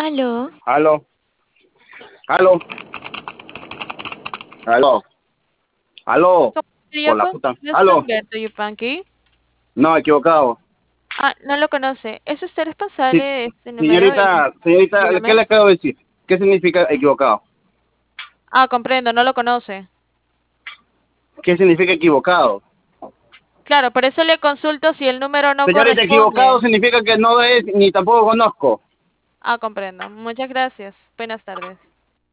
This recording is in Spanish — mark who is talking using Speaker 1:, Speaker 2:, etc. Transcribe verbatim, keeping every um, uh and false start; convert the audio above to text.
Speaker 1: Aló.
Speaker 2: Aló, aló, aló, aló,
Speaker 1: ¿Cómo sería
Speaker 2: por la
Speaker 1: con
Speaker 2: puta,
Speaker 1: nuestro
Speaker 2: aló,
Speaker 1: Humberto Yupanqui?
Speaker 2: no, equivocado.
Speaker 1: Ah, no lo conoce. ¿Es usted responsable
Speaker 2: Sí,
Speaker 1: de este número? Y
Speaker 2: señorita, señorita, ¿qué
Speaker 1: dígame.
Speaker 2: le acabo de decir? ¿Qué significa equivocado?
Speaker 1: Ah, comprendo, no lo conoce.
Speaker 2: ¿Qué significa equivocado?
Speaker 1: Claro, por eso le consulto si el número no
Speaker 2: Señorita, equivocado
Speaker 1: corresponde.
Speaker 2: significa que no es ni tampoco conozco.
Speaker 1: Ah, comprendo. Muchas gracias. Buenas tardes.